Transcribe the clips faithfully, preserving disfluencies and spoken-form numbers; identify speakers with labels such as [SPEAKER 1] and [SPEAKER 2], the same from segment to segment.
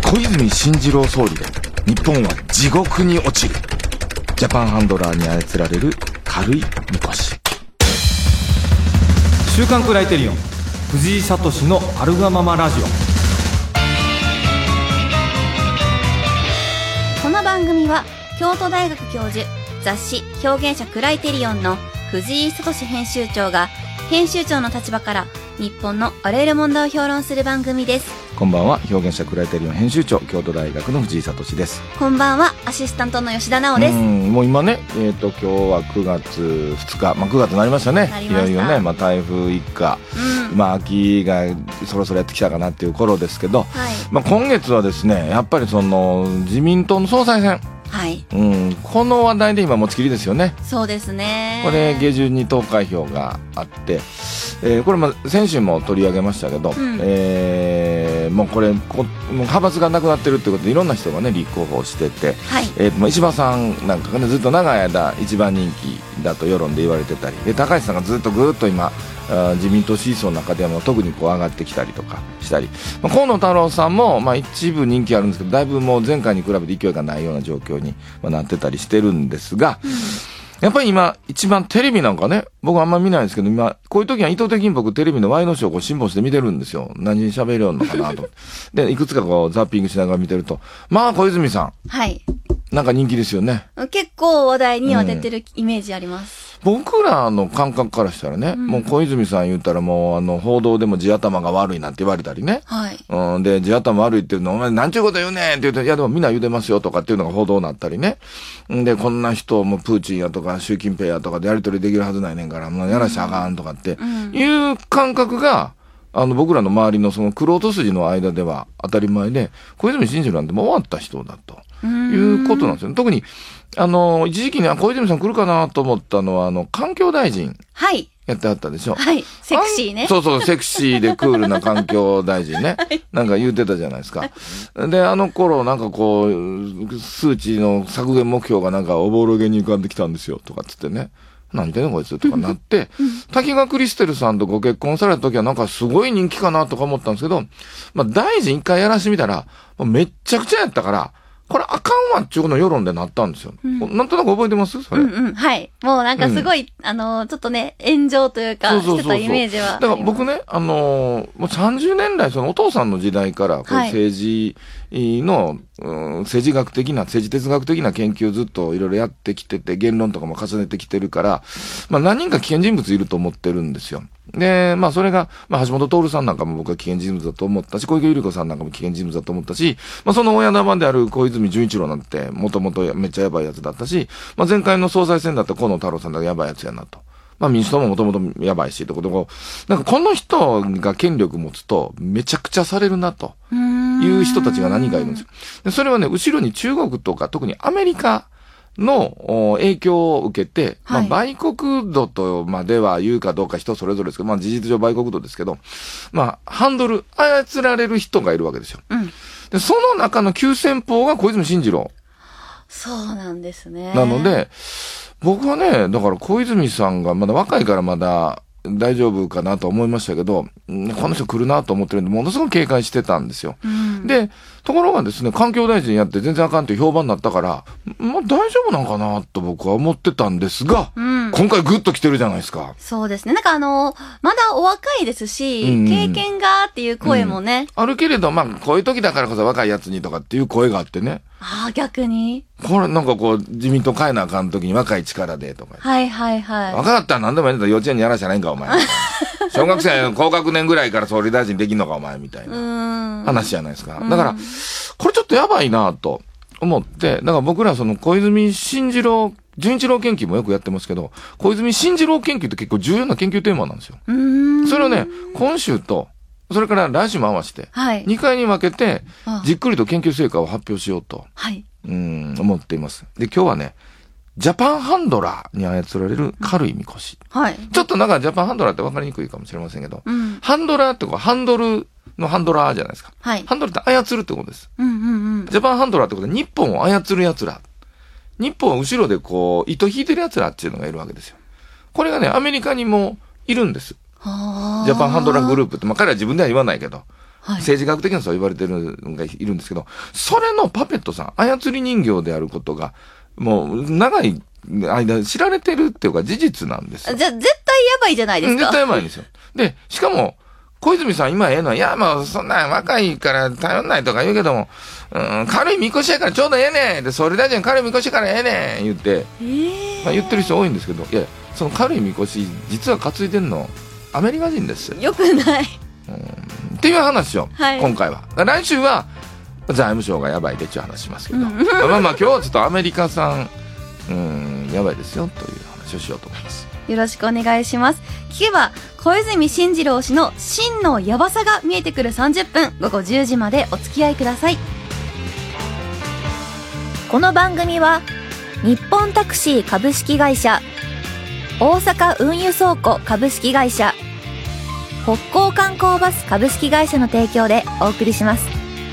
[SPEAKER 1] 小泉進次郎総理で日本は地獄に落ちる。ジャパンハンドラーに操られる軽いみこし。
[SPEAKER 2] 週刊クライテリオン藤井聡のあるがままラジオ。
[SPEAKER 3] この番組は京都大学教授、雑誌表現者クライテリオンの藤井聡編集長が編集長の立場から日本のあらゆる問題を評論する番組です。
[SPEAKER 1] こんばんは、表現者クライテリオン編集長、京都大学の藤井聡です。
[SPEAKER 3] こんばんは、アシスタントの吉田直です。
[SPEAKER 1] うん、もう今ね、えーと今日はくがつふつか、まあ、くがつになりましたね。
[SPEAKER 3] なりました。
[SPEAKER 1] いよいよね、まあ、台風一過、うん、まあ、秋がそろそろやってきたかなっていう頃ですけど、はい、まあ、今月はですね、やっぱりその自民党の総裁選、はい、うん、この話題で今持ちきりですよね。
[SPEAKER 3] そうですね。
[SPEAKER 1] これ下旬に投開票があって、えー、これも先週も取り上げましたけど、うん、えー、もうこれこもう派閥がなくなってるってことでいろんな人がね立候補してて、はい、えー、石破さんなんかがねずっと長い間一番人気だと世論で言われてたりで、高市さんがずっとぐーっと今あ自民党支持層の中でも特にこう上がってきたりとかしたり、まあ、河野太郎さんもまあ一部人気あるんですけど、だいぶもう前回に比べて勢いがないような状況になってたりしてるんですが、うん、やっぱり今一番テレビなんかね、僕あんま見ないんですけど、今こういう時は意図的に僕テレビのワイドショーをこう辛抱して見てるんですよ。何喋るのかなとでいくつかこうザッピングしながら見てると、まあ小泉さん、はい、なんか人気ですよね。
[SPEAKER 3] 結構話題には出てるイメージあります、
[SPEAKER 1] うん、僕らの感覚からしたらね、うん、もう小泉さん言ったらもうあの報道でも地頭が悪いなんて言われたりね、はい、うん、で地頭悪いっていうのお前なんちゅうこと言うねんって言うと、いやでもみんな言うてますよとかっていうのが報道になったりね、でこんな人もプーチンやとか習近平やとかでやり取りできるはずないねんから、もうやらしゃあかんとかっていう感覚があの僕らの周りのその玄人筋の間では当たり前で、小泉進次郎なんてもう終わった人だということなんですよね。特にあの一時期に小泉さん来るかなと思ったのはあの環境大臣やってはったでしょ。
[SPEAKER 3] はい、セクシーね。
[SPEAKER 1] そうそう、セクシーでクールな環境大臣ね、はい、なんか言うてたじゃないですか。であの頃なんかこう数値の削減目標がなんかおぼろげに浮かんできたんですよとかっつってね、なんていうのこいつとかなって、うん、滝川クリステルさんとご結婚された時はなんかすごい人気かなとか思ったんですけど、まあ大臣一回やらしてみたらめっちゃくちゃやったから、これあかんわっちゅうの世論でなったんですよ。うん、なんとなく覚えてますそれ。
[SPEAKER 3] うんうん。はい。もうなんかすごい、うん、あの、ちょっとね、炎上というか、そうそうそうそうしてたイメージは。
[SPEAKER 1] だから僕ね、あのー、もうさんじゅうねんだい、そのお父さんの時代から、こう政治の、はい、うん、政治学的な、政治哲学的な研究をずっといろいろやってきてて、言論とかも重ねてきてるから、まあ何人か危険人物いると思ってるんですよ。で、まあそれが、まあ橋本徹さんなんかも僕は危険人物だと思ったし、小池百合子さんなんかも危険人物だと思ったし、まあその親玉である小泉純一郎なんて、もともとめっちゃやばいやつだったし、まあ前回の総裁選だった河野太郎さんだけやばいやつやなと。まあ民主党ももともとやばいし、ということで、なんかこの人が権力持つと、めちゃくちゃされるなという人たちが何人かいるんですよ。でそれはね、後ろに中国とか特にアメリカ、の影響を受けて、はい、まあ、売国度とまでは言うかどうか人それぞれですけど、まあ、事実上売国度ですけど、まあ、ハンドル、操られる人がいるわけですよ。うん、で、その中の急先鋒が小泉進次郎。
[SPEAKER 3] そうなんですね。
[SPEAKER 1] なので、僕はね、だから小泉さんがまだ若いからまだ大丈夫かなと思いましたけど、この人来るなと思ってるんで、ものすごく警戒してたんですよ。うん、で、ところがですね、環境大臣やって全然あかんという評判になったから、まあ大丈夫なんかなと僕は思ってたんですが、うん、今回グッと来てるじゃないですか。
[SPEAKER 3] そうですね。なんかあの、まだお若いですし、うん、経験がっていう声もね、
[SPEAKER 1] うん。あるけれど、まあこういう時だからこそ若いやつにとかっていう声があってね。
[SPEAKER 3] ああ、逆に
[SPEAKER 1] これなんかこう、自民党変えなあかん時に若い力でとか。
[SPEAKER 3] はいはいはい。
[SPEAKER 1] 若かったら何でもやるんだ幼稚園にやらしゃないんかお前。小学生高学年ぐらいから総理大臣できんのかお前みたいな話じゃないですか。だから、これちょっとやばいなと思って、だから僕らその小泉進次郎、純一郎研究もよくやってますけど、小泉進次郎研究って結構重要な研究テーマなんですよ。それをね、今週と、それから来週も合わせて、はい、にかいに分けて、じっくりと研究成果を発表しようと、はい、うん、思っています。で、今日はね、ジャパンハンドラーに操られる軽いみこし。はい。ちょっとなんかジャパンハンドラーって分かりにくいかもしれませんけど、うん、ハンドラーってこうハンドルのハンドラーじゃないですか。はい。ハンドルって操るってことです。うんうんうん。ジャパンハンドラーってことは日本を操る奴ら。日本を後ろでこう、糸引いてる奴らっていうのがいるわけですよ。これがね、アメリカにもいるんです。はあ。ジャパンハンドラーグループって、まあ彼は自分では言わないけど、
[SPEAKER 3] はい、
[SPEAKER 1] 政治学的なそう言われてるのがいるんですけど、それのパペットさん、操り人形であることが、もう長い間知られてるっていうか事実なんですよ。
[SPEAKER 3] じゃあ絶対やばいじゃないですか。
[SPEAKER 1] 絶対やばいんですよ。で、しかも、小泉さん今ええのは、いや、もうそんな若いから頼んないとか言うけども、うん、軽いみこしやからちょうどええねんで、総理大臣軽いみこしやからええねん言って、
[SPEAKER 3] えー
[SPEAKER 1] まあ、言ってる人多いんですけど、いや、その軽いみこし、実は担いでんの、アメリカ人です。
[SPEAKER 3] よくない。
[SPEAKER 1] うん、っていう話を、はい、今回は。来週は、財務省がやばいでっていう話しますけど、まあまあ今日はちょっとアメリカ産、うん、やばいですよという話をしようと思います。
[SPEAKER 3] よろしくお願いします。聞けば小泉進次郎氏の真のヤバさが見えてくるさんじゅっぷん、午後じゅうじまでお付き合いください。この番組は日本タクシー株式会社、大阪運輸倉庫株式会社、北港観光バス株式会社の提供でお送りします。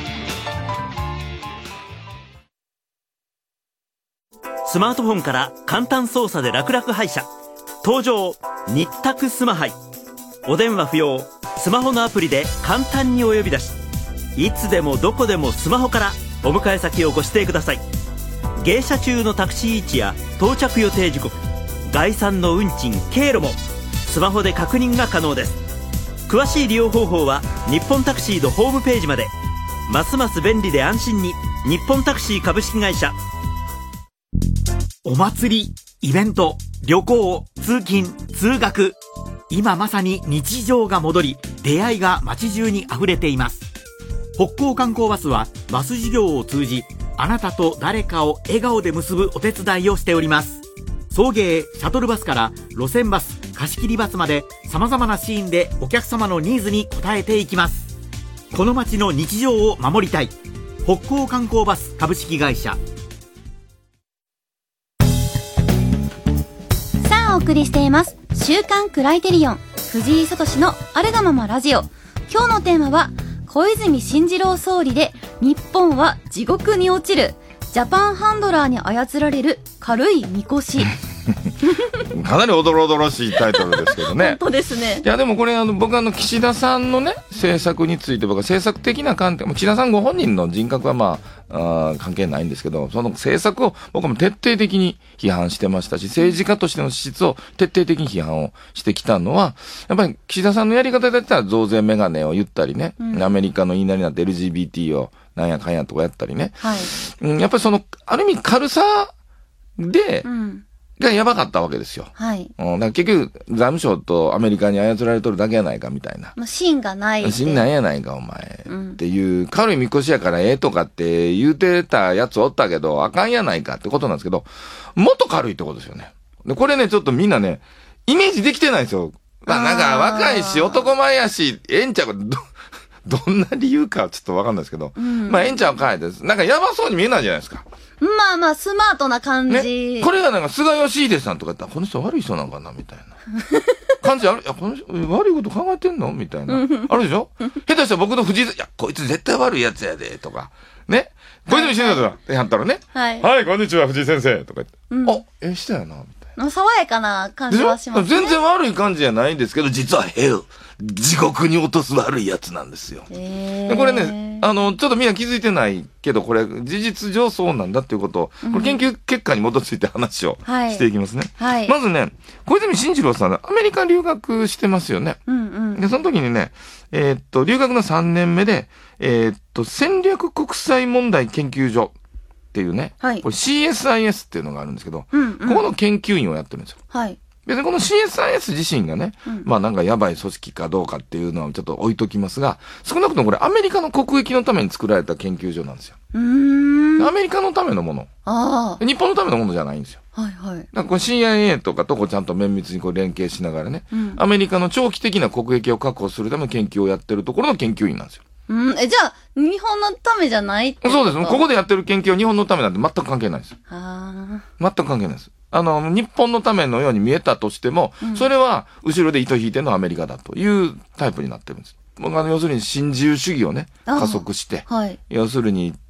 [SPEAKER 4] スマートフォンから簡単操作で楽々配車、登場日宅スマハイ。お電話不要、スマホのアプリで簡単にお呼び出し、いつでもどこでもスマホからお迎え先をご指定ください。迎車中のタクシー位置や到着予定時刻、概算の運賃経路もスマホで確認が可能です。詳しい利用方法は日本タクシーのホームページまで。ますます便利で安心に、日本タクシー株式会社。
[SPEAKER 5] お祭り、イベント、旅行、通勤、通学、今まさに日常が戻り、出会いが街中に溢れています。北港観光バスはバス事業を通じ、あなたと誰かを笑顔で結ぶお手伝いをしております。送迎、シャトルバスから路線バス、貸し切りバスまで、様々なシーンでお客様のニーズに応えていきます。この街の日常を守りたい、北港観光バス株式会社。
[SPEAKER 3] お送りしています週刊クライテリオン、藤井聡のあるがままラジオ。今日のテーマは小泉進次郎総理で日本は地獄に落ちる、ジャパンハンドラーに操られる軽いみこし。
[SPEAKER 1] かなりおどろおどろしいタイトルですけどね。
[SPEAKER 3] 本当ですね。
[SPEAKER 1] いやでもこれあの僕あの岸田さんのね政策について、僕は政策的な観点、岸田さんご本人の人格はまあ、あ関係ないんですけど、その政策を僕も徹底的に批判してましたし、政治家としての資質を徹底的に批判をしてきたのは、やっぱり岸田さんのやり方で言ったら増税メガネを言ったりね、うん、アメリカの言いなりになって エルジービーティー をなんやかんやとかやったりね、
[SPEAKER 3] はい、
[SPEAKER 1] うん、やっぱりそのある意味軽さで、
[SPEAKER 3] うん
[SPEAKER 1] がやばかったわけですよ。
[SPEAKER 3] はい。
[SPEAKER 1] うん、だから結局、財務省とアメリカに操られとるだけやないかみたいな。
[SPEAKER 3] もう芯がない。
[SPEAKER 1] 芯なんやないかお前、うん。っていう、軽いみこしやからええとかって言うてたやつおったけど、あかんやないかってことなんですけど、もっと軽いってことですよね。で、これね、ちょっとみんなね、イメージできてないんですよ。まあなんか若いし、男前やし、ええんちゃうか、ど、どんな理由かちょっとわかんないですけど、うん、まあええんちゃうかいです。なんかやばそうに見えないじゃないですか。
[SPEAKER 3] まあまあ、スマートな感じ。
[SPEAKER 1] ね、これがなんか、菅義偉さんとか言ったら、この人悪い人なんかなみたいな。感じある。いや、この人、悪いこと考えてんのみたいな。あるでしょ下手したら僕の藤井、いや、こいつ絶対悪いやつやで、とか。ね。小泉進次郎ってやったらね。
[SPEAKER 3] はい。
[SPEAKER 1] はい、こんにちは、藤井先生。とか言って。うん、あ、ええ人やな、みたいな。
[SPEAKER 3] 爽やかな感じはしますね。
[SPEAKER 1] 全然悪い感じじゃないんですけど、実はヘル。地獄に落とす悪いやつなんですよ。
[SPEAKER 3] へー。
[SPEAKER 1] でこれね、あの、ちょっとみんな気づいてないけど、これ、事実上そうなんだっていうことを、これ研究結果に基づいて話をしていきますね。
[SPEAKER 3] はいはい、
[SPEAKER 1] まずね、小泉進次郎さん、アメリカ留学してますよね。
[SPEAKER 3] うんうん、
[SPEAKER 1] で、その時にね、えー、っと、留学のさんねんめで、えー、っと、戦略国際問題研究所っていうね、
[SPEAKER 3] はい、
[SPEAKER 1] これ シーエスアイエス っていうのがあるんですけど、
[SPEAKER 3] うんうん、
[SPEAKER 1] ここの研究員をやってるんですよ。
[SPEAKER 3] はい。
[SPEAKER 1] 別にこの シーエスアイエス 自身がね、うん、まあなんかやばい組織かどうかっていうのはちょっと置いときますが、少なくともこれアメリカの国益のために作られた研究所なんですよ。
[SPEAKER 3] うーん。
[SPEAKER 1] アメリカのためのもの。
[SPEAKER 3] ああ。
[SPEAKER 1] 日本のためのものじゃないんですよ。
[SPEAKER 3] はいはい。
[SPEAKER 1] だからこれ シーアイエー とかとこうちゃんと綿密にこう連携しながらね、うん、アメリカの長期的な国益を確保するための研究をやってるところの研究員なんですよ。
[SPEAKER 3] うん、え、じゃあ、日本のためじゃないってこと？
[SPEAKER 1] そうです。ここでやってる研究は日本のためなんて全く関係ないです。
[SPEAKER 3] ああ。
[SPEAKER 1] 全く関係ないです。あの、日本のためのように見えたとしても、うん、それは後ろで糸引いてるのはアメリカだというタイプになってるんです。僕は要するに新自由主義をね、加速して、
[SPEAKER 3] はい、
[SPEAKER 1] 要するに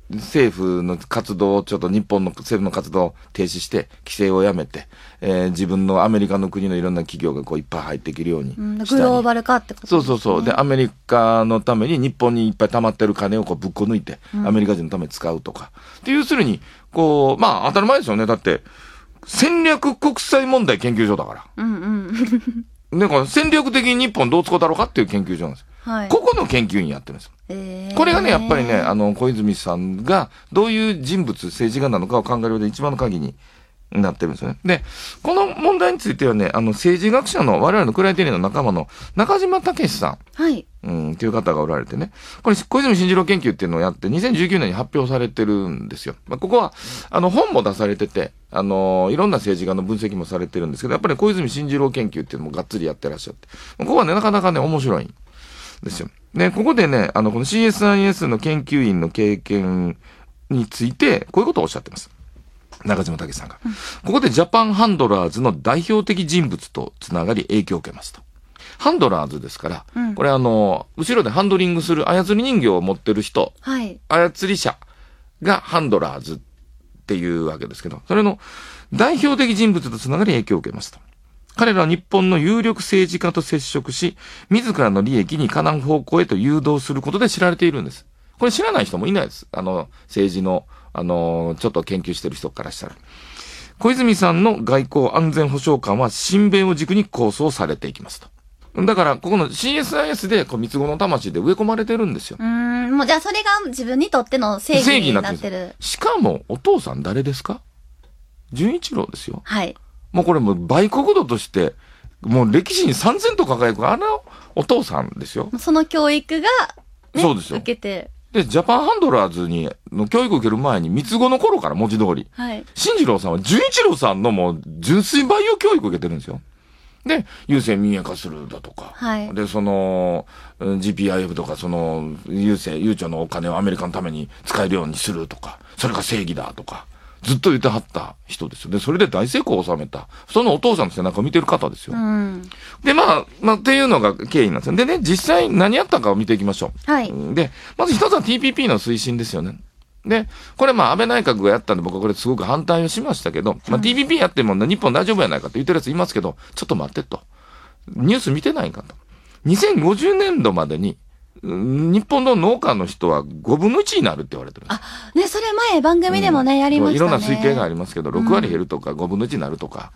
[SPEAKER 1] 政府の活動をちょっと日本の政府の活動を停止して規制をやめて、えー、自分のアメリカの国のいろんな企業がこういっぱい入っていけるようにしたり、うん、
[SPEAKER 3] グローバル化ってことですね。
[SPEAKER 1] そうそうそう。で、アメリカのために日本にいっぱい溜まってる金をこうぶっこ抜いて、うん、アメリカ人のために使うとか。で、要するに、こう、まあ当たり前ですよね。だって、戦略国際問題研究所だから。うんうん。だから戦略的に日本どう使うだろうかっていう研究所なんですよ。はい。ここの研究員やってるんですよ。えー、これがね、やっぱりね、あの、小泉さんがどういう人物、政治家なのかを考える上で一番の鍵になってるんですよね。で、この問題についてはね、あの、政治学者の我々のクライテリアの仲間の中島武さん。はい。うん、っていう方がおられてね。これ、小泉進次郎研究っていうのをやって、にせんじゅうきゅうねんに発表されてるんですよ。まあ、ここは、あの、本も出されてて、あの、いろんな政治家の分析もされてるんですけど、やっぱり小泉進次郎研究っていうのもがっつりやってらっしゃって。ここはね、なかなかね、面白いんですよ。で、ここでね、あの、この シーエスアイエス の研究員の経験について、こういうことをおっしゃってます。中島武さんが。うん、ここでジャパンハンドラーズの代表的人物とつながり影響を受けますと。ハンドラーズですから、うん、これあの、後ろでハンドリングする操り人形を持ってる人、はい、操り者がハンドラーズっていうわけですけど、それの代表的人物とつながり影響を受けますと。彼らは日本の有力政治家と接触し、自らの利益にかなう方向へと誘導することで知られているんです。これ知らない人もいないです。あの、政治の、あの、ちょっと研究してる人からしたら。小泉さんの外交安全保障官は親米を軸に構想されていきますと。だから、ここの シーエスアイエス で、こう、三つ子の魂で植え込まれてるんですよ。
[SPEAKER 3] うーん、もうじゃあそれが自分にとっての正義になってる。正義になってる。
[SPEAKER 1] しかも、お父さん誰ですか？純一郎ですよ。
[SPEAKER 3] はい。
[SPEAKER 1] もうこれもう売国度として、もう歴史にさんぜんと輝くあのお父さんですよ。
[SPEAKER 3] その教育が、ね、
[SPEAKER 1] そうですよ。
[SPEAKER 3] 受けて。
[SPEAKER 1] で、ジャパンハンドラーズに、の教育を受ける前に、三つ子の頃から文字通り。はい。進次郎さんは純一郎さんのもう純粋培養教育を受けてるんですよ。で、郵政民営化するだとか。はい。で、その、ジーピーアイエフ とか、その、郵政、郵庁のお金をアメリカのために使えるようにするとか、それが正義だとか。ずっと言ってはった人ですよ。で、それで大成功を収めた。そのお父さんの背中を見てる方ですよ。うん、で、まあ、まあ、っていうのが経緯なんですよ。でね、実際何やったかを見ていきましょう。はい。で、まず一つは ティーピーピー の推進ですよね。で、これまあ安倍内閣がやったんで僕はこれすごく反対をしましたけど、まあ ティーピーピー やっても日本大丈夫やないかって言ってるやついますけど、ちょっと待ってと。ニュース見てないんかと。にせんごじゅうねんどまでに、日本の農家の人はごぶんのいちになるって言われてるんです。
[SPEAKER 3] あ、ね、それ前番組でもね、うん、やりましたね。
[SPEAKER 1] いろんな推計がありますけど、ろくわり減るとかごぶんのいちになるとか。うん、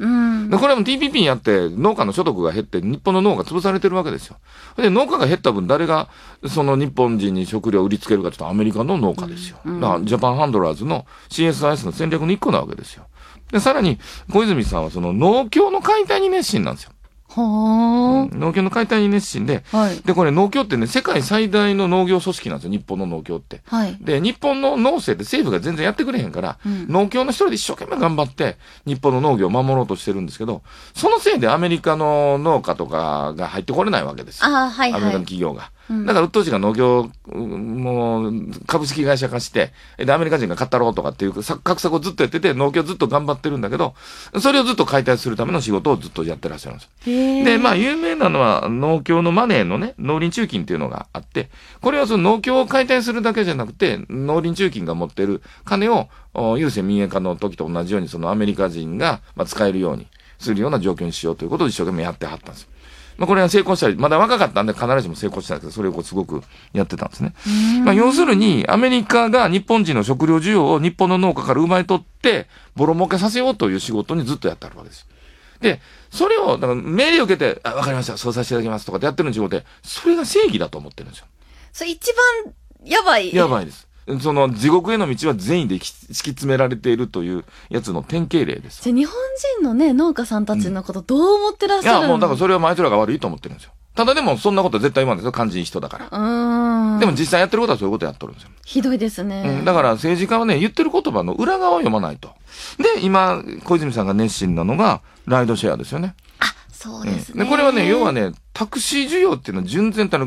[SPEAKER 1] でこれも ティーピーピー やって農家の所得が減って日本の農が潰されてるわけですよ。で、農家が減った分誰がその日本人に食料を売りつけるかというとアメリカの農家ですよ。うん、だからジャパンハンドラーズの シーエスアイエス の戦略の一個なわけですよ。で、さらに小泉さんはその農協の解体に熱心なんですよ。はあ、うん、農協の解体に熱心で、はい、で、これ農協ってね、世界最大の農業組織なんですよ、日本の農協って。はい、で、日本の農政って政府が全然やってくれへんから、うん、農協の一人で一生懸命頑張って、日本の農業を守ろうとしてるんですけど、そのせいでアメリカの農家とかが入ってこれないわけですよ。あ、はいはい、アメリカの企業が。だから、うっとうしが農業、もう、株式会社化して、で、アメリカ人が買ったろうとかっていう、格策をずっとやってて、農協ずっと頑張ってるんだけど、それをずっと解体するための仕事をずっとやってらっしゃるんですよ。で、まあ、有名なのは、農協のマネーのね、農林中金っていうのがあって、これはその農協を解体するだけじゃなくて、農林中金が持ってる金を、郵政民営化の時と同じように、そのアメリカ人が、まあ、使えるようにするような状況にしようということを一生懸命やってはったんですよ。まあこれは成功したり、まだ若かったんで必ずしも成功したんですけど、それをこうすごくやってたんですね。まあ要するに、アメリカが日本人の食料需要を日本の農家から奪い取って、ボロ儲けさせようという仕事にずっとやってあるわけです。で、それを、だから命令を受けて、あ、わかりました、そうさせていただきますとかってやってる仕事で、それが正義だと思ってるんですよ。
[SPEAKER 3] それ一番やばい。
[SPEAKER 1] やばいです。その地獄への道は善意で敷き詰められているというやつの典型例です。
[SPEAKER 3] じゃ日本人のね、農家さんたちのことどう思ってらっしゃるの、うん、い
[SPEAKER 1] や、もうだからそれはあいつらが悪いと思ってるんですよ。ただでもそんなことは絶対言わないですよ。肝心人だから。うん。でも実際やってることはそういうことやっとるんですよ。
[SPEAKER 3] ひどいですね。
[SPEAKER 1] うん。だから政治家はね、言ってる言葉の裏側を読まないと。で、今、小泉さんが熱心なのが、ライドシェアですよね。
[SPEAKER 3] あ、そうですね。
[SPEAKER 1] うん、で、これはね、要はね、タクシー需要っていうのは純然たる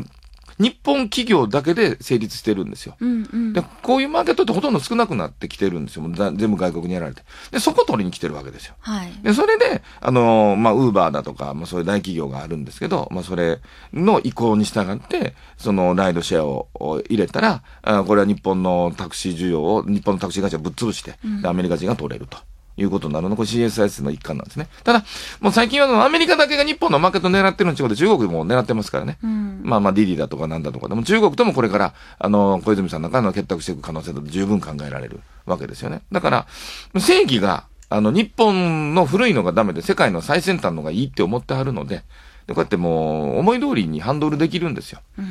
[SPEAKER 1] 日本企業だけで成立してるんですよ。
[SPEAKER 3] うんうん、
[SPEAKER 1] でこういうマーケットってほとんど少なくなってきてるんですよ。全部外国にやられて。で、そこ取りに来てるわけですよ。
[SPEAKER 3] はい、
[SPEAKER 1] で、それで、あのー、まあ、ウーバーだとか、まあ、そういう大企業があるんですけど、まあ、それの意向に従って、その、ライドシェアを入れたら、あこれは日本のタクシー需要を、日本のタクシー会社をぶっ潰して、うん、でアメリカ人が取れると。いうことになるの。これ シーエスアイエス の一環なんですね。ただ、もう最近はアメリカだけが日本のマーケットを狙ってるのに違って中国も狙ってますからね。うん、まあまあディディだとかなんだとかでも中国ともこれから、あの、小泉さんの中の結託していく可能性だと十分考えられるわけですよね。だから、正義が、あの、日本の古いのがダメで世界の最先端のがいいって思ってはるので、でこうやってもう思い通りにハンドルできるんですよ。うん、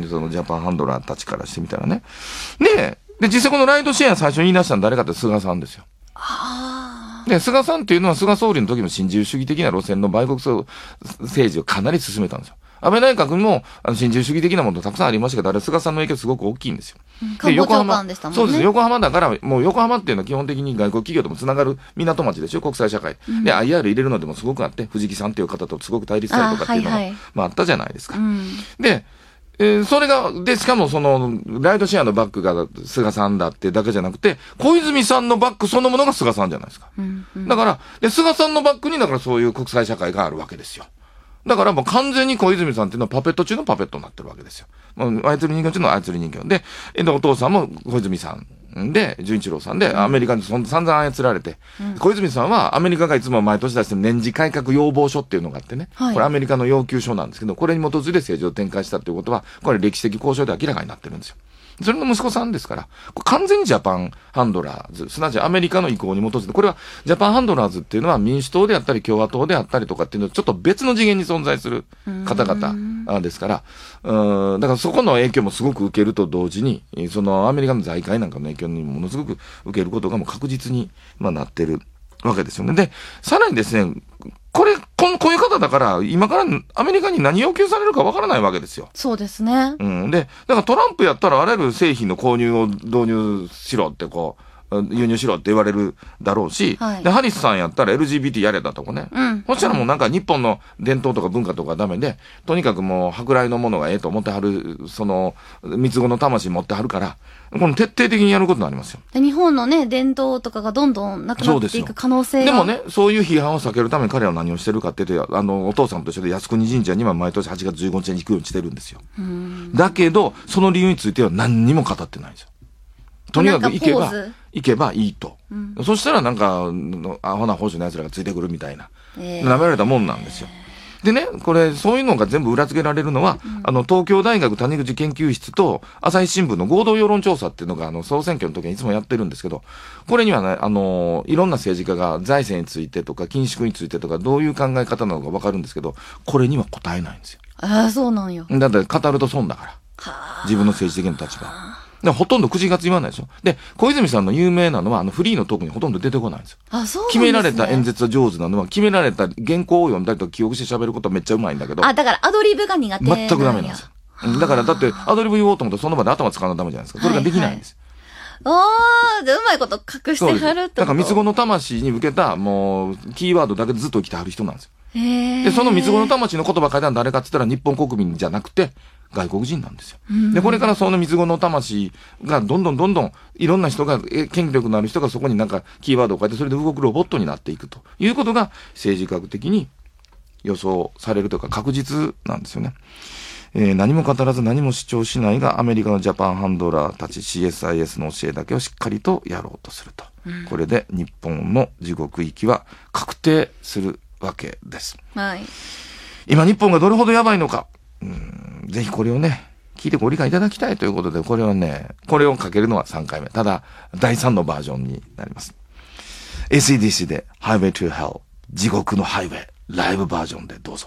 [SPEAKER 1] そのジャパンハンドラーたちからしてみたらね。で、で、実際このライドシェア最初に言い出したの誰かって菅さんですよ。で、菅さんっていうのは菅総理の時の新自由主義的な路線の売国政治をかなり進めたんですよ。安倍内閣もあの新自由主義的なものたくさんありましたけど、あれ菅さんの影響すごく大きいんですよ。
[SPEAKER 3] うん、で横浜でしたもんね。
[SPEAKER 1] そうです。横浜だから、もう横浜っていうのは基本的に外国企業ともつながる港町でしょ、国際社会。うん、で、アイアール 入れるのでもすごくあって、藤木さんっていう方とすごく対立したりとかっていうのも、あ、はいはい、まああったじゃないですか。うん、で、えー、それが、で、しかもその、ライドシェアのバックが菅さんだってだけじゃなくて、小泉さんのバックそのものが菅さんじゃないですか。うんうん、だから、で、菅さんのバックに、だからそういう国際社会があるわけですよ。だからもう完全に小泉さんっていうのはパペット中のパペットになってるわけですよ。もう操り人形中の操り人形。で、えお父さんも小泉さん。で、純一郎さんで、アメリカにそん散々操られて、うん、小泉さんはアメリカがいつも毎年出してる年次改革要望書っていうのがあってね、はい、これアメリカの要求書なんですけど、これに基づいて政治を展開したっていうことは、これ歴史的交渉で明らかになってるんですよ。それの息子さんですから、これ完全にジャパンハンドラーズ、すなわちアメリカの意向に基づいて、これはジャパンハンドラーズっていうのは民主党であったり共和党であったりとかっていうのはちょっと別の次元に存在する方々ですから、うん、だからそこの影響もすごく受けると同時に、そのアメリカの財界なんかの影響にものすごく受けることがもう確実に、まあ、なってるわけですよね。で、さらにですね、これ、この、こういう方だから、今からアメリカに何要求されるかわからないわけですよ。
[SPEAKER 3] そうですね。
[SPEAKER 1] うん。で、だからトランプやったらあらゆる製品の購入を導入しろってこう、輸入しろって言われるだろうし、はい、で、ハリスさんやったら エルジービーティー やれだとかね。うん。そしたらもうなんか日本の伝統とか文化とかダメで、とにかくもう舶来のものがええと思ってはる、その、三つ子の魂持ってはるから、この徹底的にやることになりますよ。
[SPEAKER 3] で日本のね、伝統とかがどんどんなくなっていく可能性が。
[SPEAKER 1] でもね、そういう批判を避けるために彼は何をしてるかって言って、あの、お父さんと一緒で靖国神社には毎年はちがつじゅうごにちに行くようにしてるんですよ。だけど、その理由については何にも語ってないんですよ。とにかく行けば、行けばいいと。うん、そしたらなんか、アホな保守の奴らがついてくるみたいな、えー、舐められたもんなんですよ。でね、これ、そういうのが全部裏付けられるのは、うん、あの、東京大学谷口研究室と朝日新聞の合同世論調査っていうのが、あの、総選挙の時にいつもやってるんですけど、これにはね、あの、いろんな政治家が財政についてとか、緊縮についてとか、どういう考え方なのかわかるんですけど、これには答えないんですよ。
[SPEAKER 3] ああ、そうなんよ。
[SPEAKER 1] だって語ると損だから。自分の政治的な立場。だほとんど口がつ言わないでしょ。で、小泉さんの有名なのは、あの、フリーのトークにほとんど出てこないんですよ。
[SPEAKER 3] あ、そうなんですね。
[SPEAKER 1] 決められた演説は上手なのは、決められた原稿を読んだりとか記憶して喋ることはめっちゃうまいんだけど。
[SPEAKER 3] あ、だからアドリブが苦手なんや。
[SPEAKER 1] 全くダメなんですよ。だから、だって、アドリブ言おうと思ったらその場で頭使うのダメじゃないですか。それができないんです。
[SPEAKER 3] はいはい、ああ、で、うまいこと隠してはるってこと。
[SPEAKER 1] だから、三つ子の魂に向けた、もう、キーワードだけでずっと生きてはる人なんですよ。へで、その三つ子の魂の言葉書いたのは誰かって言ったら日本国民じゃなくて、外国人なんですよ。で、これからその三つ子の魂がどんどんどんどんいろんな人が、権力のある人がそこになんかキーワードを書いてそれで動くロボットになっていくということが政治学的に予想されるというか確実なんですよね。えー、何も語らず何も主張しないがアメリカのジャパンハンドラーたち シーエスアイエス の教えだけをしっかりとやろうとすると。うん、これで日本の地獄行きは確定するわけです。はい。今日本がどれほどやばいのか。うんぜひこれをね、聞いてご理解いただきたいということで、これはね、これをかけるのはさんかいめ。ただ、だいさんのバージョンになります。エーシーディーシー で Highway to Hell 地獄のハイウェイライブバージョンでどうぞ。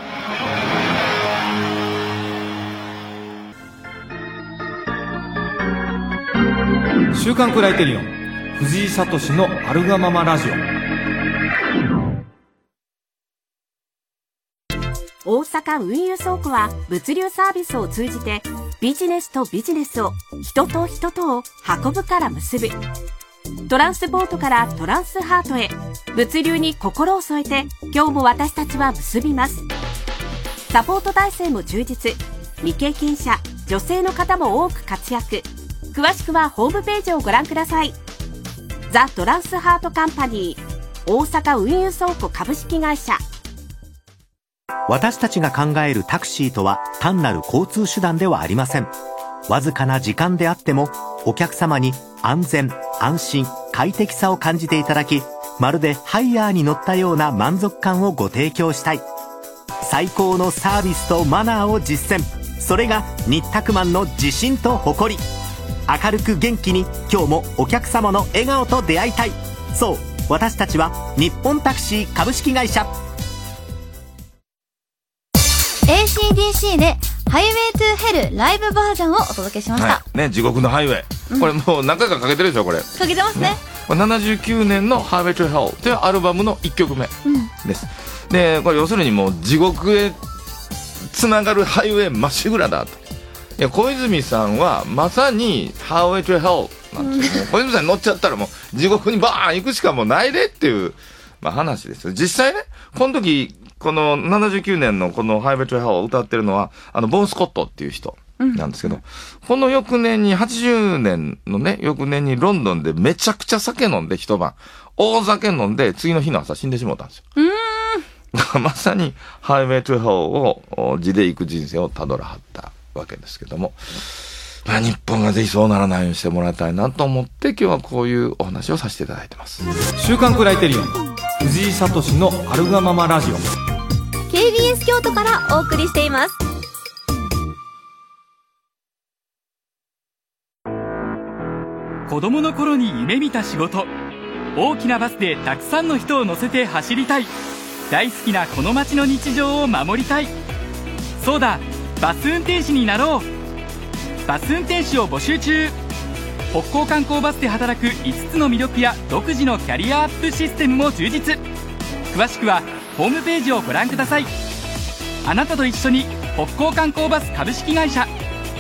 [SPEAKER 2] 週刊クライテリオン藤井聡のあるがままラジオ。
[SPEAKER 6] 大阪運輸倉庫は物流サービスを通じてビジネスとビジネスを人と人とを運ぶから結ぶ。トランスポートからトランスハートへ物流に心を添えて今日も私たちは結びます。サポート体制も充実。 未経験者、女性の方も多く活躍。詳しくはホームページをご覧ください。ザ・トランスハートカンパニー、大阪運輸倉庫株式会社。
[SPEAKER 7] 私たちが考えるタクシーとは単なる交通手段ではありません。わずかな時間であってもお客様に安全、安心、快適さを感じていただき、まるでハイヤーに乗ったような満足感をご提供したい。最高のサービスとマナーを実践。それが日卓マンの自信と誇り。明るく元気に今日もお客様の笑顔と出会いたい。そう、私たちは日本タクシー株式会社。
[SPEAKER 3] エーシーディーシー でハイウェイトゥーヘルライブバージョンをお届けしました、
[SPEAKER 1] はい、ね、地獄のハイウェイ、うん、これもう何回かかけてるでしょ。これ
[SPEAKER 3] かけてますね。ね、
[SPEAKER 1] これななじゅうきゅうねんのハイウェイトゥーヘルというアルバムのいっきょくめです、うん、でこれ要するにもう地獄へつながるハイウェイまっしぐらだと。いや、小泉さんはまさにハイウェイトゥーヘルなんですよ、うん、小泉さんに乗っちゃったらもう地獄にバーン行くしかもうないでっていう、まあ、話ですよ。実際ね、この時このななじゅうきゅうねんのこのハイウェイトゥーヘルを歌ってるのはあのボン・スコットっていう人なんですけど、うん、この翌年にはちじゅうねんのね翌年にロンドンでめちゃくちゃ酒飲んで一晩大酒飲んで次の日の朝死んでしまったんですよ。うーんまさにハイウェイトゥーヘルを地で行く人生をたどらはったわけですけども、まあ、日本がぜひそうならないようにしてもらいたいなと思って今日はこういうお話をさせていただいてます。
[SPEAKER 2] 週刊クライテリオン藤井聡のあるがままラジオ
[SPEAKER 3] ケービーエス 京都からお送りしています。
[SPEAKER 8] 子供の頃に夢見た仕事、大きなバスでたくさんの人を乗せて走りたい。大好きなこの街の日常を守りたい。そうだ、バス運転士になろう。バス運転士を募集中。北港観光バスで働くいつつの魅力や独自のキャリアアップシステムも充実。詳しくはホームページをご覧ください。あなたと一緒に北港観光バス株式会社。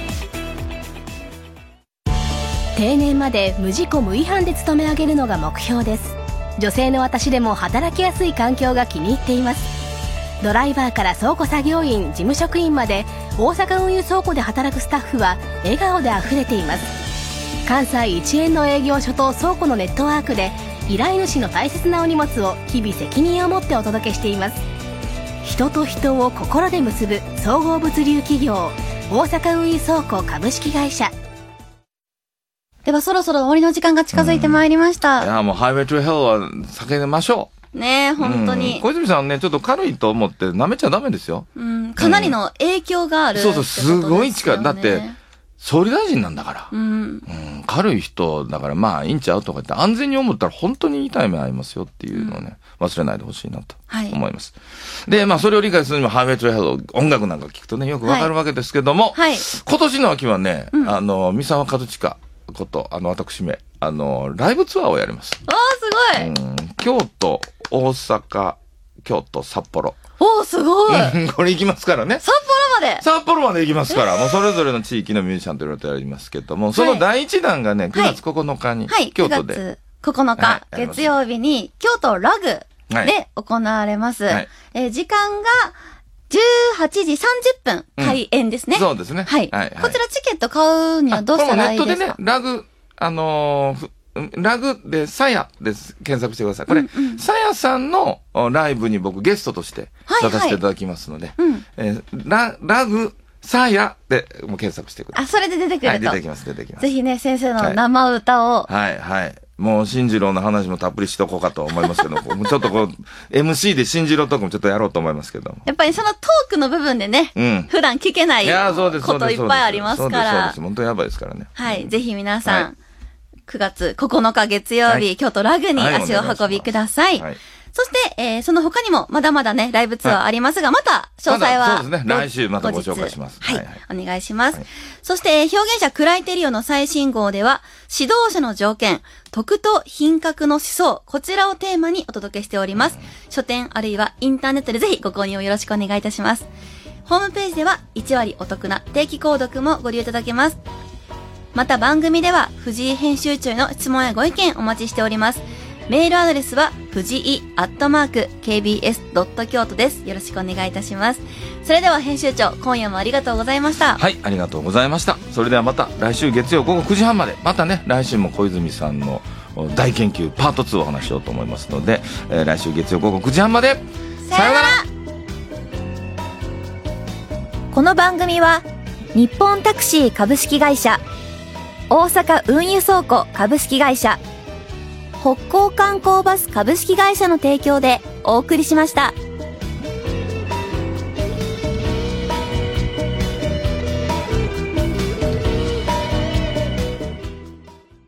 [SPEAKER 9] 定年まで無事故無違反で勤め上げるのが目標です。女性の私でも働きやすい環境が気に入っています。ドライバーから倉庫作業員、事務職員まで大阪運輸倉庫で働くスタッフは笑顔であふれています。関西一円の営業所と倉庫のネットワークで依頼主の大切なお荷物を日々責任を持ってお届けしています。人と人を心で結ぶ総合物流企業大阪運輸倉庫株式会社。
[SPEAKER 3] ではそろそろ終わりの時間が近づいてまいりました、
[SPEAKER 1] うん、いやもうハイウェイトゥーヘルは避けましょう
[SPEAKER 3] ねえ、本当に、
[SPEAKER 1] うん、小泉さんねちょっと軽いと思って舐めちゃダメですよ、
[SPEAKER 3] うん、かなりの影響がある、
[SPEAKER 1] うん、そうそうすごい力だって総理大臣なんだから、
[SPEAKER 3] うんうん、
[SPEAKER 1] 軽い人だからまあいいんちゃうとか言って安全に思ったら本当に痛い目合いますよっていうのをね、うん、忘れないでほしいなと思います、はい、でまあそれを理解するにもハイウェイトゥーヘル音楽なんか聞くとねよくわかるわけですけども、はいはい、今年の秋はね、うん、あの三沢和親ことあの私めあのライブツアーをやります。
[SPEAKER 3] あーすごい、
[SPEAKER 1] うん、京都大阪京都札幌
[SPEAKER 3] おーすごい
[SPEAKER 1] これ行きますからね。
[SPEAKER 3] 札幌まで
[SPEAKER 1] 札幌まで行きますから、えー、もうそれぞれの地域のミュージシャンといろいろとやりますけども、その第一弾がね、はい、くがつここのかに、はい、京都で、はい、くがつここのか、はい、月曜日に京都ラグで行われます、はいえー、時間がじゅうはちじさんじゅっぷん開演ですね、うん、 そうですね、
[SPEAKER 3] はいはいはい、こちらチケット買うにはどうしたらいいですか。
[SPEAKER 1] ネットでねラグあのーラグでさやで検索してください。これ、さや、うんうん、さんのライブに僕ゲストとして出させていただきますので、はいはいうんえー、ラ, ラグさやでもう検索してください。
[SPEAKER 3] あ、それで出てくると。はい、
[SPEAKER 1] 出てきます、出てきます。
[SPEAKER 3] ぜひね、先生の生歌を。
[SPEAKER 1] はい、はい、はい。もう、進次郎の話もたっぷりしとこうかと思いますけど、もうちょっとこう、エムシー で進次郎トークもちょっとやろうと思いますけど。
[SPEAKER 3] やっぱりそのトークの部分でね、うん、普段聞けないこといっぱいありますから。そうです、そうです。
[SPEAKER 1] 本当にやばいですからね。
[SPEAKER 3] はい、ぜひ皆さん、はいくがつここのか月曜日、はい、京都ラグに足を運びください。はいはい、そして、えー、その他にもまだまだね、ライブツアーありますが、はい、また詳細は、
[SPEAKER 1] ま、そうですね、来週またご紹介します。
[SPEAKER 3] はい、はいはい、お願いします。はい、そして、表現者クライテリオの最新号では、指導者の条件、徳と品格の思想、こちらをテーマにお届けしております。うん、書店あるいはインターネットでぜひご購入をよろしくお願いいたします。ホームページではいちわりお得な定期購読もご利用いただけます。また番組では藤井編集長の質問やご意見お待ちしております。 メールアドレスは、藤井アットマーク ケービーエスドット京都です。よろしくお願いいたします。それでは編集長、今夜もありがとうございました。
[SPEAKER 1] はい、ありがとうございました。それではまた来週月曜午後くじはんまで、またね、来週も小泉さんの大研究パートツーをお話ししようと思いますので、えー、来週月曜午後くじはんまで、さようなら。
[SPEAKER 3] この番組は、日本タクシー株式会社、大阪運輸倉庫株式会社、北港観光バス株式会社の提供でお送りしました。